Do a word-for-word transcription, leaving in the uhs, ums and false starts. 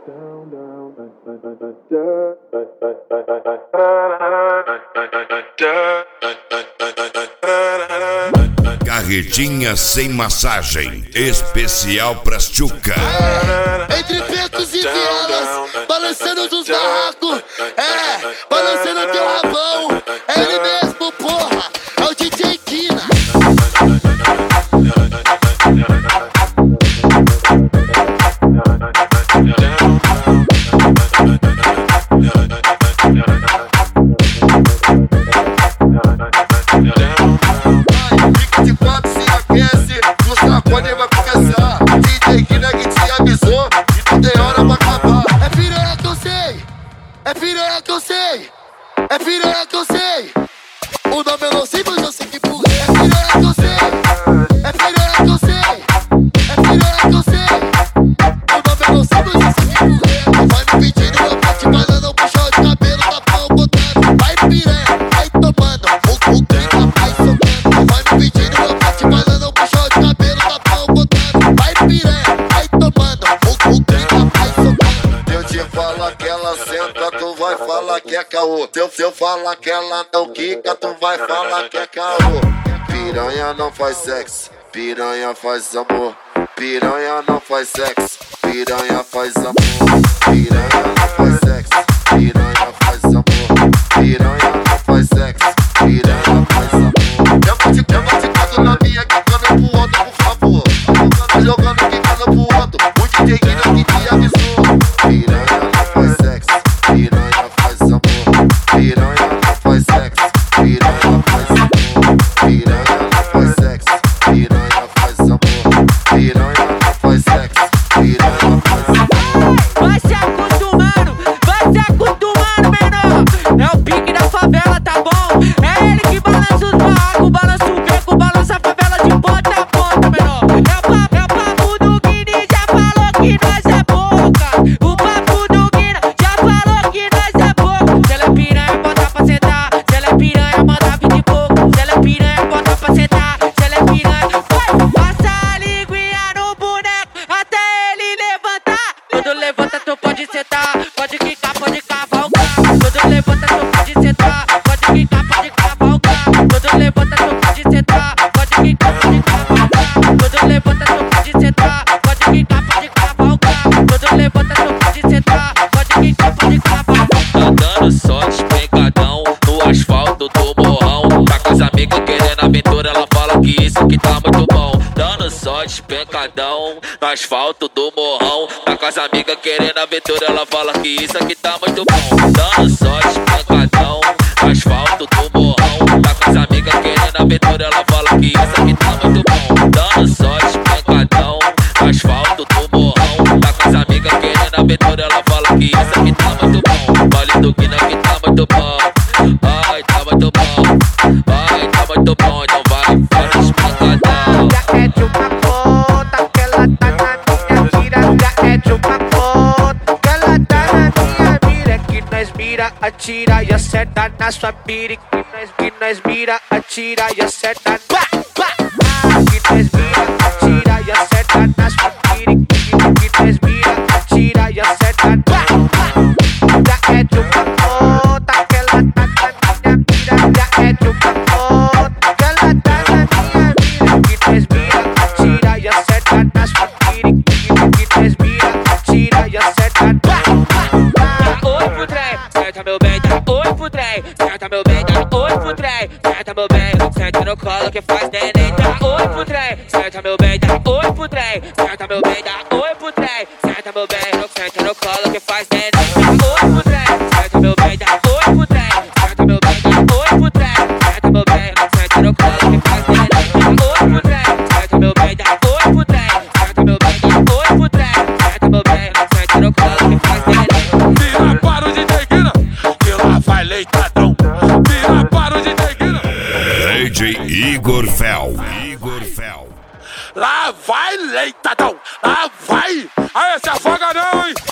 Carretinha sem massagem, especial pras tchuca. É, entre becos e vielas, balançando dos barracos. É, balançando teu rabão. É ele mesmo, porra, é o D J Kina. Fica de quatro, se aquece, o sacode vai começar. D J Kina que te avisou e não tem hora pra acabar. É piranha que eu sei, é piranha que eu sei, é piranha que eu sei. O nome eu não sei, mas eu sei que por é piranha que eu sei, é piranha que eu sei, é piranha que eu sei. O nome eu não sei, mas eu sei que por é. Vai me pedindo, eu vou te mandando um puxão de cabelo, tá pau botando. Vai piranha, vai tomando, o o clica vai socando. Vai me pedindo, eu vou te mandando um puxão de cabelo, tá pau botando. Vai piranha, vai tomando, o o clica vai socando. Eu te falo que ela senta, tu vai falar que é caô. Se eu, se eu falar que ela não quica, tu vai falar que é caô. Piranha não faz sexo, piranha faz amor. Piranha não faz sexo, piranha faz amor. Piranha não faz sexo, piranha faz amor. Piranha não faz sexo, piranha faz amor. Eu vou te, eu vou te caso na minha, quicando pro outro, por favor. Tá jogando, quicando pro outro, o D J Kina que te avisou. Piranha não faz sexo, piranha faz amor. Piranha não faz sexo, piranha faz amor. Piranha não faz sexo, piranha faz amor. Piranha não faz sexo, piranha faz amor. Vai se acostumando, vai se acostumando, menor. É o pique da favela, tá bom? É ele que balança os barracos, balança o beco, balança a favela de ponta a ponta, menor. É o papo, é o papo do Guini, já falou que nós é boca. O papo do Guina já falou que nós é boca. Se ela é piranha, bota pra sentar. Se ela é piranha, manda vir de pouco. Se ela é piranha, bota pra sentar. Se ela é piranha, vai, passa a linguinha no boneco até ele levantar. Quando levanta, tu pode sentar, pode quicar, pode cavalgar. Quando levanta, tu pode sentar, pode quicar, pode cavalgar. Quando levanta, tu pode sentar, pode quicar, pode cavalgar. Quando levanta, tu pode sentar, pode quicar, pode cavalgar. Quando levanta, tu pode sentar, pode quicar, pode cavalgar. Tá dando só despegadão no asfalto do morrão. Tá com as amigas querendo aventura, ela fala que isso aqui tá muito bom. Dando só despegadão no asfalto do morrão. Tá com as amigas querendo aventura, ela fala que isso aqui tá muito bom. Dando só despegadão no asfalto do morrão. Tá com as amigas querendo aventura, ela fala que isso aqui tá muito bom. Dando só despegadão no asfalto do morrão. Tá com as amigas querendo aventura, ela fala que isso aqui tá muito bom. Vale do Guina que tá muito bom. Ai, tá muito bom. Ai, tá muito bom. Então vai, fora despegadão. Já é de uma ponta que ela tá na minha mira. Já é de uma ponta que ela tá na minha mira. Que nós mira, atira e acerta na sua pira. Que nós, que nós mira, atira e acerta na pá, pá. Que nós mira, atira e acerta na sua pira. Que, que nós mira, atira e acerta na pá, pá. Já é de uma ponta que ela tá na minha mira. Já é de uma ponta que ela tá na minha mira. Que nós mira, atira e acerta na sua pira. Que, que nós mira, atira e acerta na pá, pá. Dá oi pro trem, senta meu bem, dá oi pro trem. Senta meu bem, dá oi pro trem. Senta meu bem, senta no colo que faz neném. Dá oi pro trem, senta meu bem, dá oi pro trem. Senta meu bem, dá oi pro trem. Senta meu bem, senta no colo que faz neném. Dá oi pro trem, senta meu bem, dá oi pro trem. Senta meu bem, dá oi pro trem. Senta meu bem, senta no colo que faz neném. Dá oi pro trem, senta meu bem, dá oi pro trem. Senta meu bem, dá oi pro trem. Senta meu bem, senta no colo que faz neném. Vira para o D J Kina, que lá vai leitadão. Vira para o D J Kina. D J Igor Fel. Igor Fel. Lá vai leitadão, lá vai. Aí se afoga não, hein?